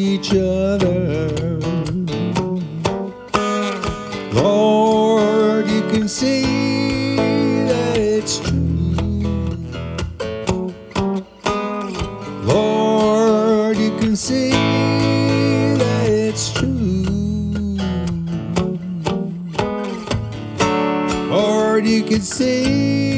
each other. Lord, you can see that it's true. Lord, you can see that it's true. Lord, you can see